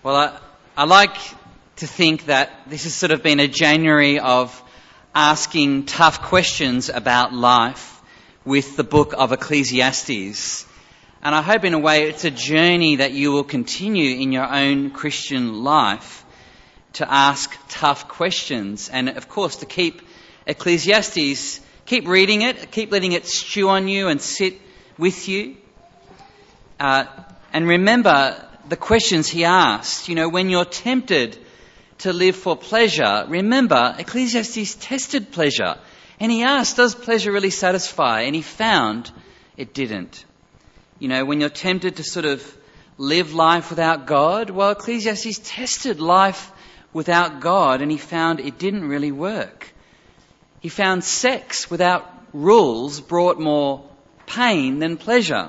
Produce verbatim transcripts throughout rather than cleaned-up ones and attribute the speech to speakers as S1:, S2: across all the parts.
S1: Well, I, I like to think that this has sort of been a January of asking tough questions about life with the book of Ecclesiastes. And I hope in a way it's a journey that you will continue in your own Christian life to ask tough questions. And of course to keep Ecclesiastes, keep reading it, keep letting it stew on you and sit with you. Uh, and remember the questions he asked. You know, when you're tempted to live for pleasure, remember Ecclesiastes tested pleasure. And he asked, does pleasure really satisfy? And he found it didn't. You know, when you're tempted to sort of live life without God, well, Ecclesiastes tested life without God and he found it didn't really work. He found sex without rules brought more pain than pleasure.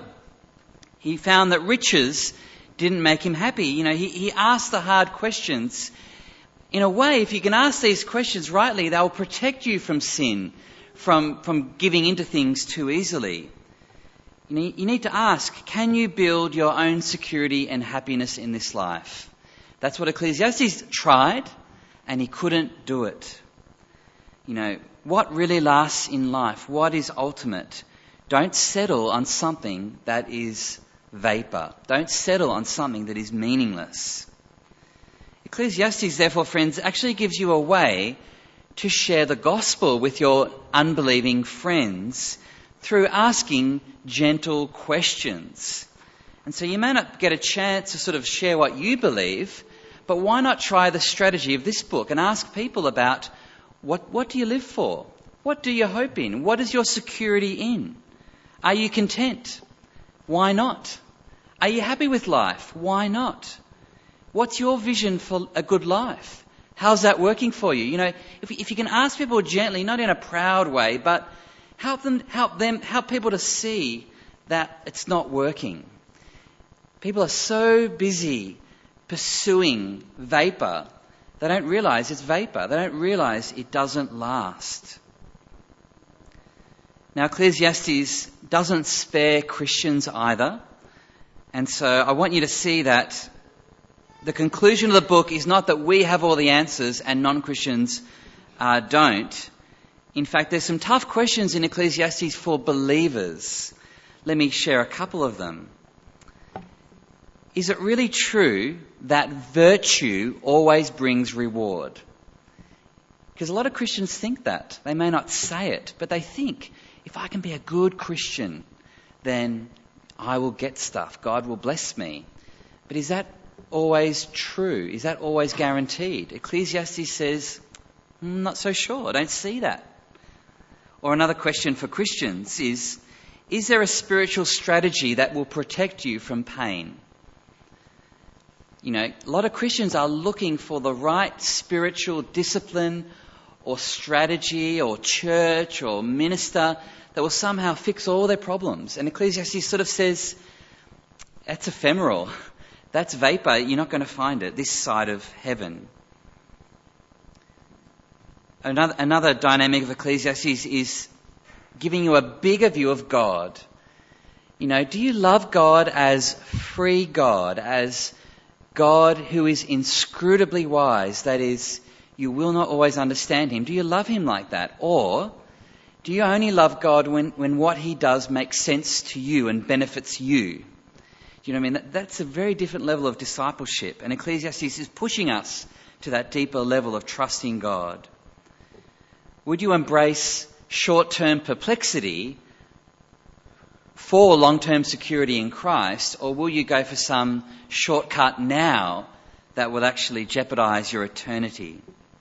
S1: He found that riches didn't make him happy. You know, he, he asked the hard questions. In a way, if you can ask these questions rightly, they'll protect you from sin, from, from giving into things too easily. You need, you need to ask, can you build your own security and happiness in this life? That's what Ecclesiastes tried, and he couldn't do it. You know, what really lasts in life? What is ultimate? Don't settle on something that is vapor. Don't settle on something that is meaningless. Ecclesiastes, therefore, friends, actually gives you a way to share the gospel with your unbelieving friends through asking gentle questions. And so you may not get a chance to sort of share what you believe, but why not try the strategy of this book and ask people about what, what do you live for? What do you hope in? What is your security in? Are you content? Why not? Are you happy with life? Why not? What's your vision for a good life? How's that working for you? You know, if, if you can ask people gently, not in a proud way, but help them, help them, help people to see that it's not working. People are so busy pursuing vapor, they don't realise it's vapor. They don't realise it doesn't last. Now, Ecclesiastes doesn't spare Christians either. And so I want you to see that the conclusion of the book is not that we have all the answers and non-Christians uh, don't. In fact, there's some tough questions in Ecclesiastes for believers. Let me share a couple of them. Is it really true that virtue always brings reward? Because a lot of Christians think that. They may not say it, but they think, if I can be a good Christian, then I will get stuff. God will bless me. But is that always true? Is that always guaranteed? Ecclesiastes says, I'm not so sure. I don't see that. Or another question for Christians is, is there a spiritual strategy that will protect you from pain? You know, a lot of Christians are looking for the right spiritual discipline or strategy or church or minister that will somehow fix all their problems. And Ecclesiastes sort of says, that's ephemeral. That's vapor. You're not going to find it this side of heaven. Another, another dynamic of Ecclesiastes is giving you a bigger view of God. You know, do you love God as free God, as God who is inscrutably wise? That is, you will not always understand him. Do you love him like that? Or do you only love God when, when what he does makes sense to you and benefits you? Do you know what I mean? That, that's a very different level of discipleship. And Ecclesiastes is pushing us to that deeper level of trusting God. Would you embrace short-term perplexity for long-term security in Christ, or will you go for some shortcut now that will actually jeopardize your eternity?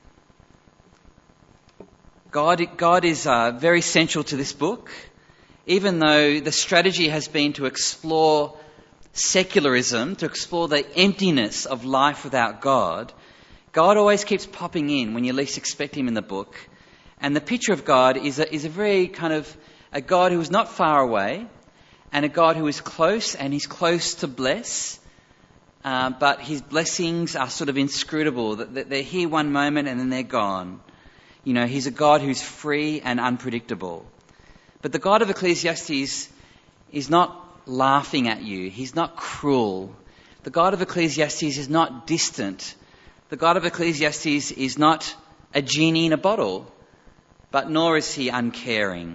S1: God, God is uh, very central to this book. Even though the strategy has been to explore secularism, to explore the emptiness of life without God, God always keeps popping in when you least expect him in the book. And the picture of God is a, is a very kind of a God who is not far away, and a God who is close, and he's close to bless, uh, but his blessings are sort of inscrutable. That they're here one moment and then they're gone. You know, he's a God who's free and unpredictable. But the God of Ecclesiastes is not laughing at you. He's not cruel. The God of Ecclesiastes is not distant. The God of Ecclesiastes is not a genie in a bottle, but nor is he uncaring.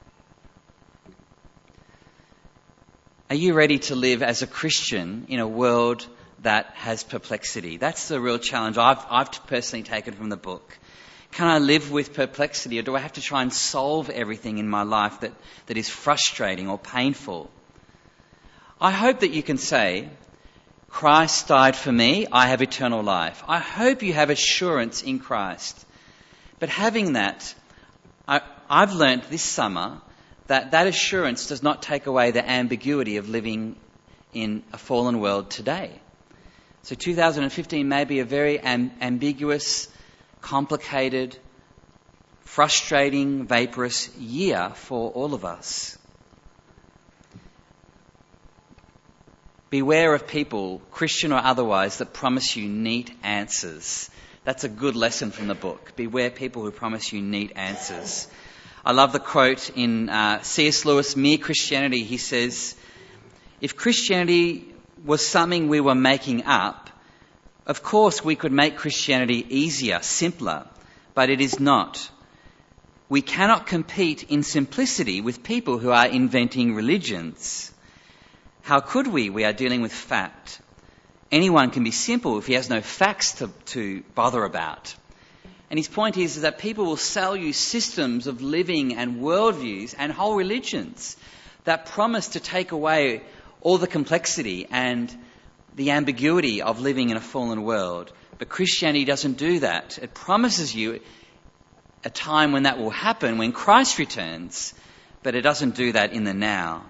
S1: Are you ready to live as a Christian in a world that has perplexity? That's the real challenge I've, I've personally taken from the book. Can I live with perplexity, or do I have to try and solve everything in my life that, that is frustrating or painful? I hope that you can say, Christ died for me, I have eternal life. I hope you have assurance in Christ. But having that, I, I've learnt this summer that that assurance does not take away the ambiguity of living in a fallen world today. So two thousand fifteen may be a very am- ambiguous, complicated, frustrating, vaporous year for all of us. Beware of people, Christian or otherwise, that promise you neat answers. That's a good lesson from the book. Beware people who promise you neat answers. I love the quote in uh, C S Lewis, Mere Christianity. He says, if Christianity was something we were making up, of course we could make Christianity easier, simpler, but it is not. We cannot compete in simplicity with people who are inventing religions. How could we? We are dealing with fact. Anyone can be simple if he has no facts to, to bother about. And his point is, is that people will sell you systems of living and worldviews and whole religions that promise to take away all the complexity and the ambiguity of living in a fallen world. But Christianity doesn't do that. It promises you a time when that will happen, when Christ returns, but it doesn't do that in the now.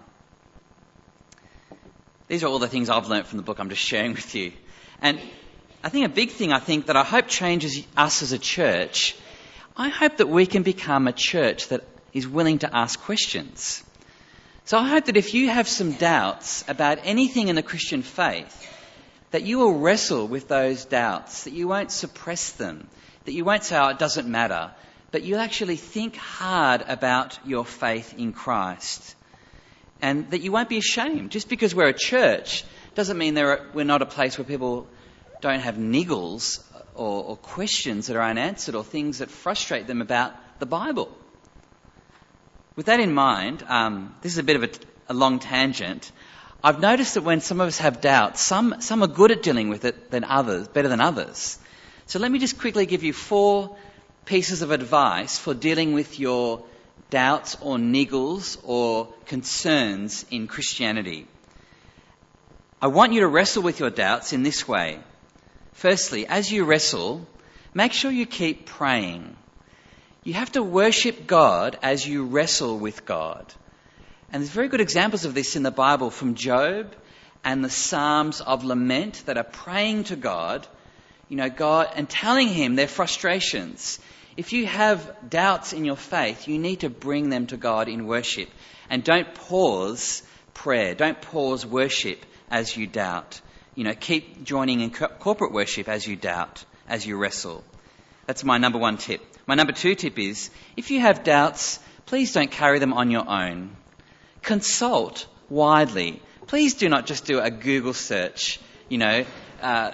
S1: These are all the things I've learnt from the book I'm just sharing with you. And I think a big thing I think that I hope changes us as a church, I hope that we can become a church that is willing to ask questions. So I hope that if you have some doubts about anything in the Christian faith, that you will wrestle with those doubts, that you won't suppress them, that you won't say, oh, it doesn't matter, but you'll actually think hard about your faith in Christ. And that you won't be ashamed. Just because we're a church doesn't mean there are, we're not a place where people don't have niggles or, or questions that are unanswered or things that frustrate them about the Bible. With that in mind, um, this is a bit of a, a long tangent. I've noticed that when some of us have doubts, some, some are good at dealing with it than others, better than others. So let me just quickly give you four pieces of advice for dealing with your doubts or niggles or concerns in Christianity. I want you to wrestle with your doubts in this way. Firstly, as you wrestle, make sure you keep praying. You have to worship God as you wrestle with God. And there's very good examples of this in the Bible from Job and the Psalms of lament that are praying to God, you know, God, and telling him their frustrations. If you have doubts in your faith, you need to bring them to God in worship. And don't pause prayer. Don't pause worship as you doubt. You know, keep joining in co- corporate worship as you doubt, as you wrestle. That's my number one tip. My number two tip is, if you have doubts, please don't carry them on your own. Consult widely. Please do not just do a Google search, you know, uh,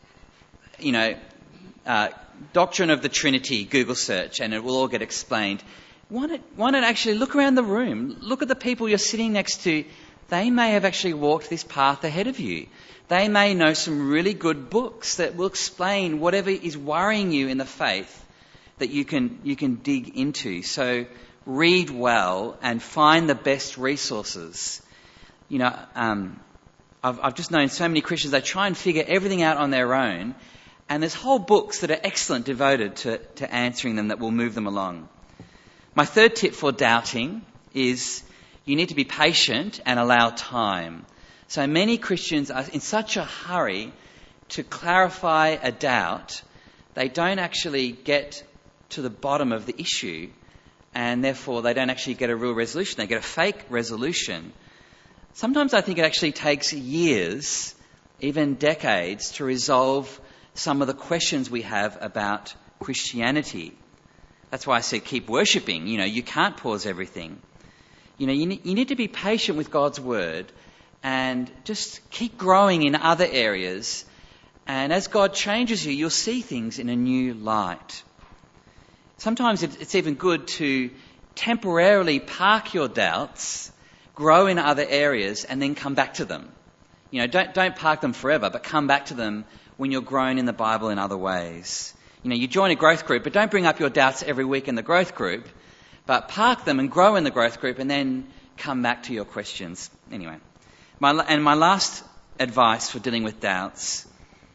S1: you know, uh, Doctrine of the Trinity, Google search, and it will all get explained. Why not, why not actually look around the room? Look at the people you're sitting next to. They may have actually walked this path ahead of you. They may know some really good books that will explain whatever is worrying you in the faith that you can, you can dig into. So read well and find the best resources. You know, um, I've, I've just known so many Christians, they try and figure everything out on their own. And there's whole books that are excellent devoted to, to answering them that will move them along. My third tip for doubting is you need to be patient and allow time. So many Christians are in such a hurry to clarify a doubt, they don't actually get to the bottom of the issue, and therefore they don't actually get a real resolution. They get a fake resolution. Sometimes I think it actually takes years, even decades, to resolve some of the questions we have about Christianity. That's why I said keep worshipping. You know, you can't pause everything. You know, you need, you need to be patient with God's word and just keep growing in other areas. And as God changes you, you'll see things in a new light. Sometimes it's even good to temporarily park your doubts, grow in other areas, and then come back to them. You know, don't don't park them forever, but come back to them when you're grown in the Bible in other ways. You know, you join a growth group, but don't bring up your doubts every week in the growth group, but park them and grow in the growth group and then come back to your questions. Anyway, my, and my last advice for dealing with doubts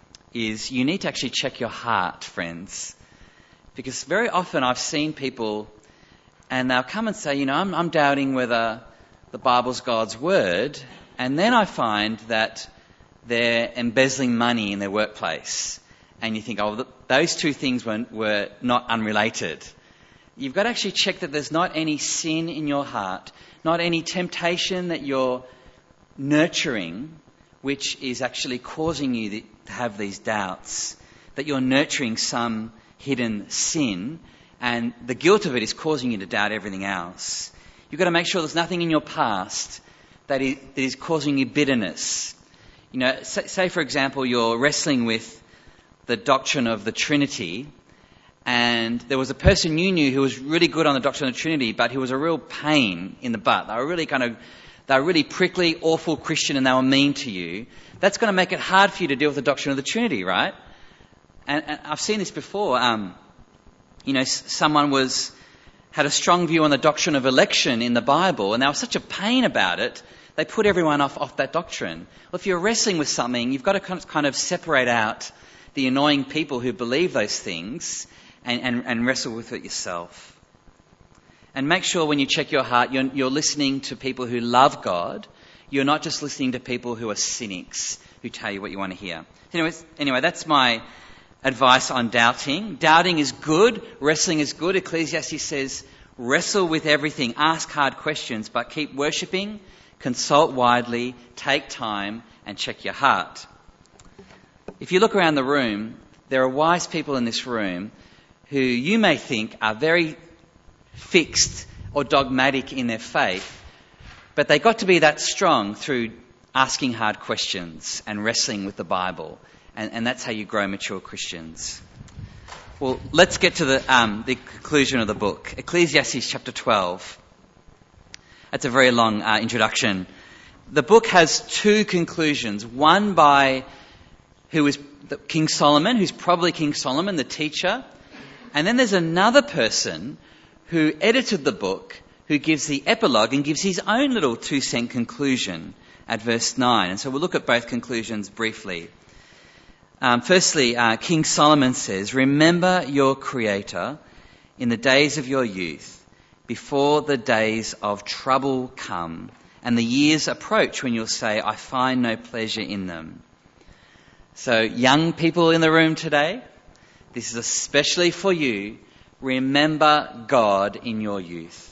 S1: is you need to actually check your heart, friends. Because very often I've seen people and they'll come and say, you know, I'm, I'm doubting whether the Bible's God's word, and then I find that they're embezzling money in their workplace. And you think, oh, th- those two things were, were not unrelated. You've got to actually check that there's not any sin in your heart, not any temptation that you're nurturing, which is actually causing you to have these doubts, that you're nurturing some hidden sin, and the guilt of it is causing you to doubt everything else. You've got to make sure there's nothing in your past that is, that is causing you bitterness. You know, say, say for example, you're wrestling with the doctrine of the Trinity, and there was a person you knew who was really good on the doctrine of the Trinity, but who was a real pain in the butt. They were really kind of, they were really prickly, awful Christian, and they were mean to you. That's going to make it hard for you to deal with the doctrine of the Trinity, right? And, and I've seen this before. Um, you know, s- someone was had a strong view on the doctrine of election in the Bible, and they were such a pain about it, they put everyone off, off that doctrine. Well, if you're wrestling with something, you've got to kind of, kind of separate out the annoying people who believe those things and, and, and wrestle with it yourself. And make sure when you check your heart, you're, you're listening to people who love God. You're not just listening to people who are cynics who tell you what you want to hear. Anyways, anyway, that's my advice on doubting. Doubting is good. Wrestling is good. Ecclesiastes says, wrestle with everything. Ask hard questions, but keep worshipping, consult widely, take time, and check your heart. If you look around the room, there are wise people in this room who you may think are very fixed or dogmatic in their faith, but they got to be that strong through asking hard questions and wrestling with the Bible. And, and that's how you grow mature Christians. Well, let's get to the, um, the conclusion of the book. Ecclesiastes chapter twelve. That's a very long uh, introduction. The book has two conclusions. One by who is King Solomon, who's probably King Solomon, the teacher. And then there's another person who edited the book, who gives the epilogue and gives his own little two-cent conclusion at verse nine. And so we'll look at both conclusions briefly. Um, firstly, uh, King Solomon says, remember your Creator in the days of your youth, before the days of trouble come, and the years approach when you'll say, I find no pleasure in them. So, young people in the room today, this is especially for you. Remember God in your youth.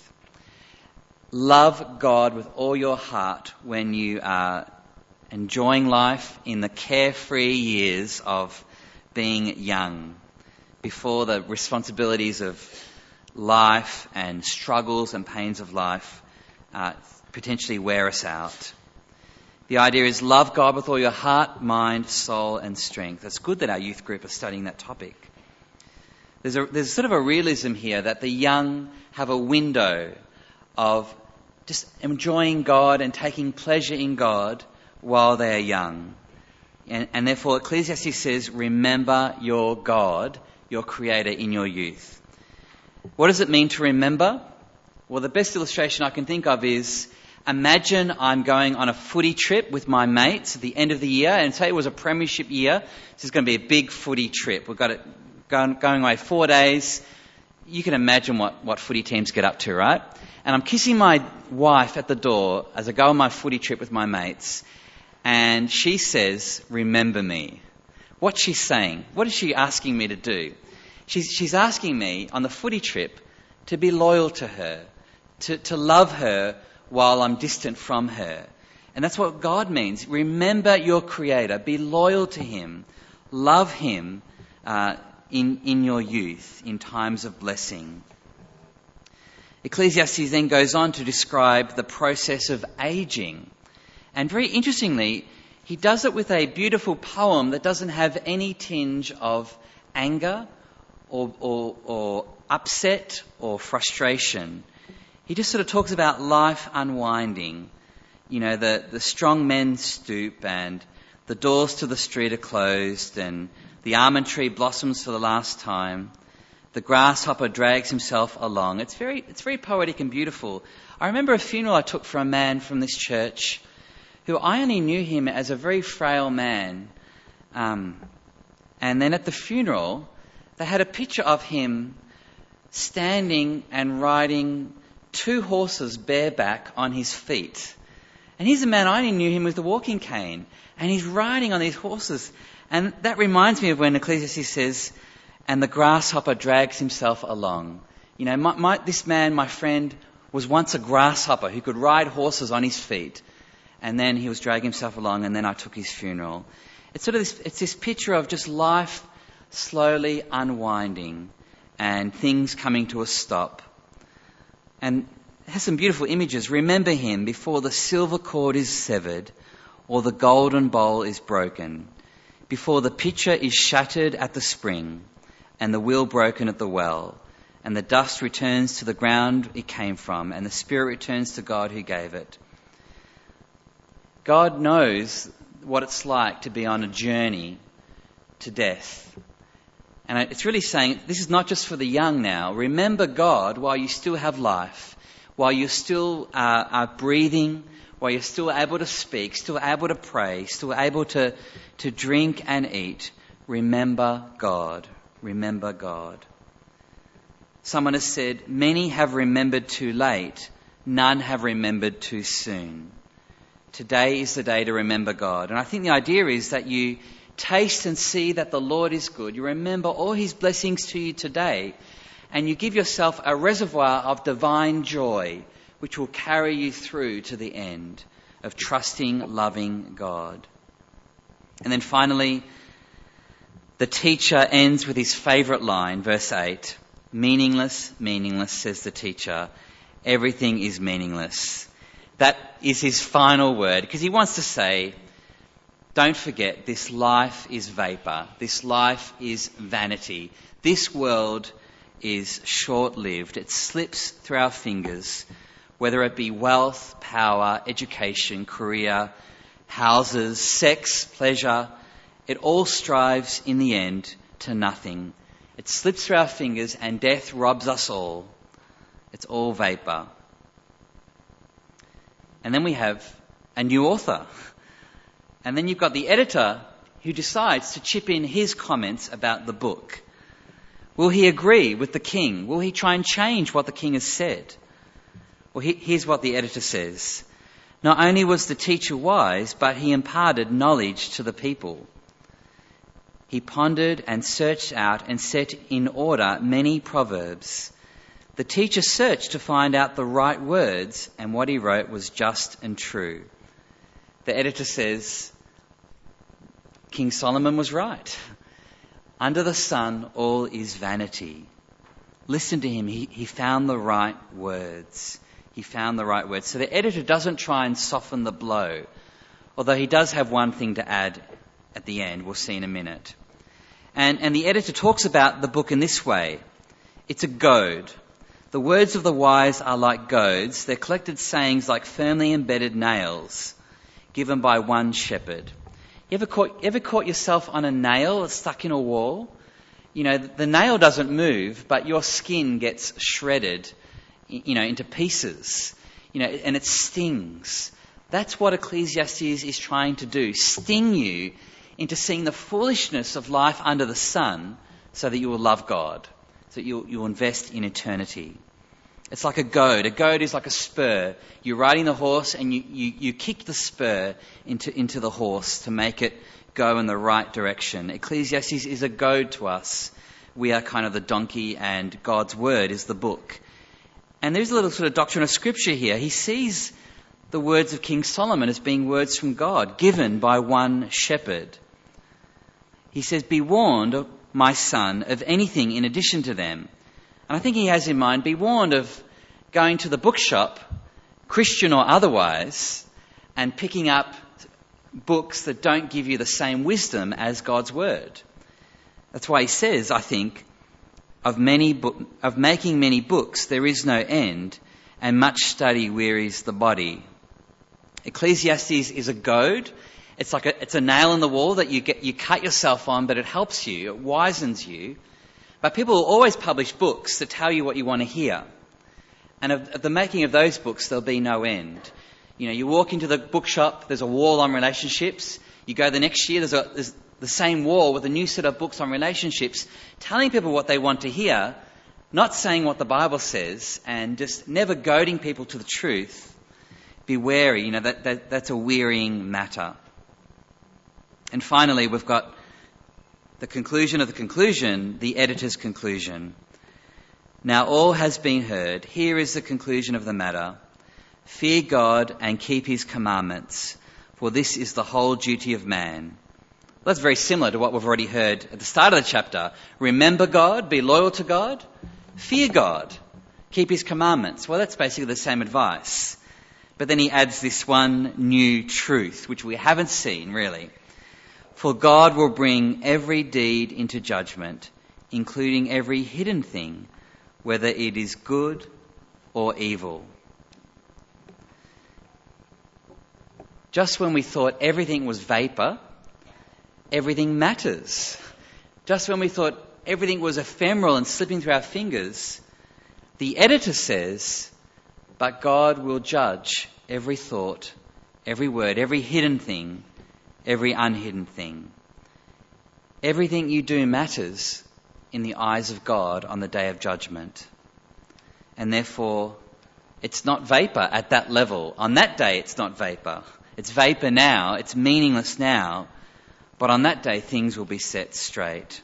S1: Love God with all your heart when you are enjoying life in the carefree years of being young, before the responsibilities of life and struggles and pains of life uh, potentially wear us out. The idea is love God with all your heart, mind, soul and strength. It's good that our youth group are studying that topic. There's a, there's sort of a realism here that the young have a window of just enjoying God and taking pleasure in God while they are young. And, and therefore Ecclesiastes says, remember your God, your Creator in your youth. What does it mean to remember? Well, the best illustration I can think of is, imagine I'm going on a footy trip with my mates at the end of the year, and say it was a premiership year. This is going to be a big footy trip. We've got it going, going away four days. You can imagine what, what footy teams get up to, right? And I'm kissing my wife at the door as I go on my footy trip with my mates. And she says, remember me. What's she saying? What is she asking me to do? She's, she's asking me on the footy trip to be loyal to her, to, to love her while I'm distant from her. And that's what God means. Remember your Creator. Be loyal to Him. Love Him uh, in, in your youth, in times of blessing. Ecclesiastes then goes on to describe the process of aging. And very interestingly, he does it with a beautiful poem that doesn't have any tinge of anger or, or, or upset or frustration. He just sort of talks about life unwinding. You know, the, the strong men stoop and the doors to the street are closed and the almond tree blossoms for the last time. The grasshopper drags himself along. It's very, it's very poetic and beautiful. I remember a funeral I took for a man from this church who I only knew him as a very frail man. Um, and then at the funeral, they had a picture of him standing and riding two horses bareback on his feet. And here's a man, I only knew him with a walking cane. And he's riding on these horses. And that reminds me of when Ecclesiastes says, and the grasshopper drags himself along. You know, my, my, this man, my friend, was once a grasshopper who could ride horses on his feet. And then he was dragging himself along, and then I took his funeral. It's sort of this, it's this picture of just life slowly unwinding and things coming to a stop. And it has some beautiful images. Remember him before the silver cord is severed or the golden bowl is broken, before the pitcher is shattered at the spring and the wheel broken at the well, and the dust returns to the ground it came from, and the spirit returns to God who gave it. God knows what it's like to be on a journey to death. And it's really saying, this is not just for the young now. Remember God while you still have life, while you still uh, are breathing, while you're still able to speak, still able to pray, still able to, to drink and eat. Remember God. Remember God. Someone has said, many have remembered too late, none have remembered too soon. Today is the day to remember God. And I think the idea is that you taste and see that the Lord is good. You remember all his blessings to you today, and you give yourself a reservoir of divine joy which will carry you through to the end of trusting, loving God. And then finally, the teacher ends with his favourite line, verse eight. Meaningless, meaningless, says the teacher. Everything is meaningless. That is his final word, because he wants to say, don't forget, this life is vapour. This life is vanity. This world is short-lived. It slips through our fingers, whether it be wealth, power, education, career, houses, sex, pleasure. It all strives in the end to nothing. It slips through our fingers and death robs us all. It's all vapour. And then we have a new author. And then you've got the editor who decides to chip in his comments about the book. Will he agree with the king? Will he try and change what the king has said? Well, here's what the editor says. Not only was the teacher wise, but he imparted knowledge to the people. He pondered and searched out and set in order many proverbs. The teacher searched to find out the right words, and what he wrote was just and true. The editor says, King Solomon was right. Under the sun, all is vanity. Listen to him. He, he found the right words. He found the right words. So the editor doesn't try and soften the blow, although he does have one thing to add at the end. We'll see in a minute. And, and the editor talks about the book in this way. It's a goad. The words of the wise are like goads. They're collected sayings like firmly embedded nails given by one shepherd. You ever caught, ever caught yourself on a nail stuck in a wall? You know, the nail doesn't move, but your skin gets shredded, you know, into pieces, you know, and it stings. That's what Ecclesiastes is trying to do, sting you into seeing the foolishness of life under the sun so that you will love God, so that you'll, you'll invest in eternity. It's like a goad. A goad is like a spur. You're riding the horse and you, you, you kick the spur into, into the horse to make it go in the right direction. Ecclesiastes is a goad to us. We are kind of the donkey, and God's word is the book. And there's a little sort of doctrine of scripture here. He sees the words of King Solomon as being words from God, given by one shepherd. He says, be warned, my son, of anything in addition to them. And I think he has in mind, be warned of going to the bookshop, Christian or otherwise, and picking up books that don't give you the same wisdom as God's word. That's why he says, I think, of many bo- of making many books there is no end, and much study wearies the body. Ecclesiastes is a goad. It's like a, it's a nail in the wall that you get, you cut yourself on, but it helps you, it wisens you. But people will always publish books that tell you what you want to hear. And of, of the making of those books, there'll be no end. You know, you walk into the bookshop, there's a wall on relationships. You go the next year, there's, a, there's the same wall with a new set of books on relationships, telling people what they want to hear, not saying what the Bible says, and just never goading people to the truth. Be wary, you know, that, that that's a wearying matter. And finally, we've got the conclusion of the conclusion, the editor's conclusion. Now all has been heard. Here is the conclusion of the matter. Fear God and keep his commandments, for this is the whole duty of man. Well, that's very similar to what we've already heard at the start of the chapter. Remember God, be loyal to God, fear God, keep his commandments. Well, that's basically the same advice. But then he adds this one new truth, which we haven't seen really. For God will bring every deed into judgment, including every hidden thing, whether it is good or evil. Just when we thought everything was vapor, everything matters. Just when we thought everything was ephemeral and slipping through our fingers, the editor says, but God will judge every thought, every word, every hidden thing, every unhidden thing. Everything you do matters in the eyes of God on the day of judgment. And therefore, it's not vapor at that level. On that day, it's not vapor. It's vapor now, it's meaningless now, but on that day things will be set straight.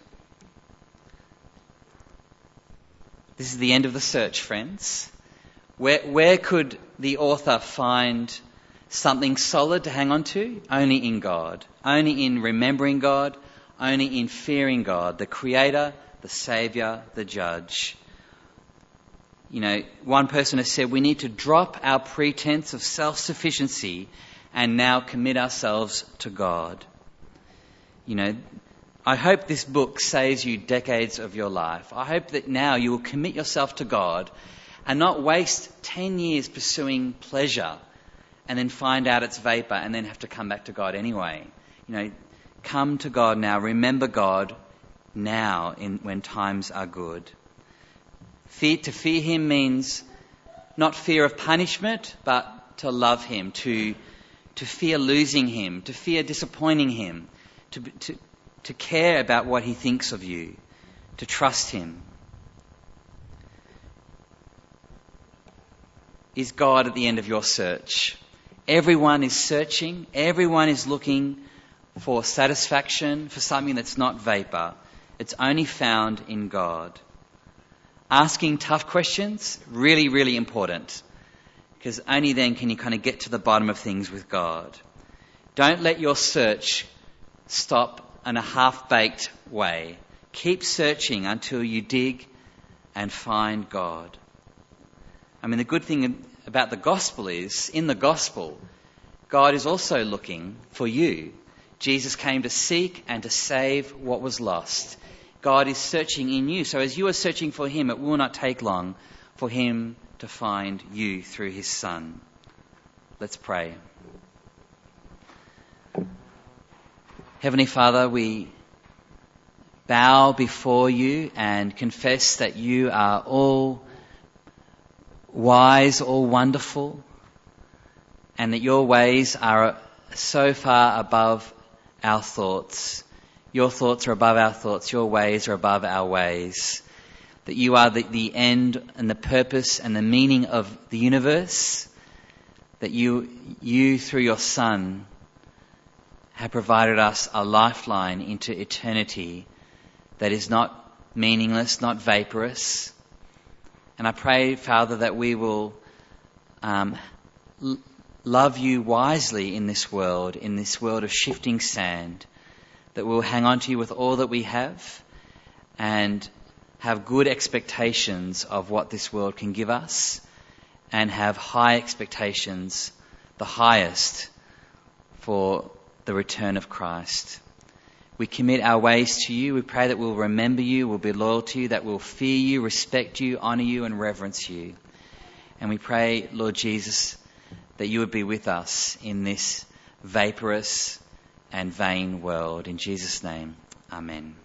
S1: This is the end of the search, friends. Where, where could the author find something solid to hang on to? Only in God. Only in remembering God. Only in fearing God, the Creator, the Saviour, the Judge. You know, one person has said we need to drop our pretense of self-sufficiency and now commit ourselves to God. You know, I hope this book saves you decades of your life. I hope that now you will commit yourself to God and not waste ten years pursuing pleasure and then find out it's vapor and then have to come back to God anyway. You know, come to God now. Remember God now in, when times are good. Fear, to fear him means not fear of punishment, but to love him, to to fear losing him, to fear disappointing him, to, to, to care about what he thinks of you, to trust him. Is God at the end of your search? Everyone is searching. Everyone is looking for satisfaction, for something that's not vapor. It's only found in God. Asking tough questions, really, really important. Because only then can you kind of get to the bottom of things with God. Don't let your search stop in a half-baked way. Keep searching until you dig and find God. I mean, the good thing about the gospel is, in the gospel, God is also looking for you. Jesus came to seek and to save what was lost. God is searching in you. So as you are searching for him, it will not take long for him to find you through his Son. Let's pray. Heavenly Father, we bow before you and confess that you are all wise, all wonderful, and that your ways are so far above our thoughts. Your thoughts are above our thoughts. Your ways are above our ways. That you are the, the end and the purpose and the meaning of the universe. That you, you through your Son, have provided us a lifeline into eternity that is not meaningless, not vaporous. And I pray, Father, that we will um, l- love you wisely in this world, in this world of shifting sand, that we'll hang on to you with all that we have and have good expectations of what this world can give us and have high expectations, the highest, for the return of Christ. We commit our ways to you. We pray that we'll remember you, we'll be loyal to you, that we'll fear you, respect you, honour you and reverence you. And we pray, Lord Jesus, that you would be with us in this vaporous and vain world. In Jesus' name, amen.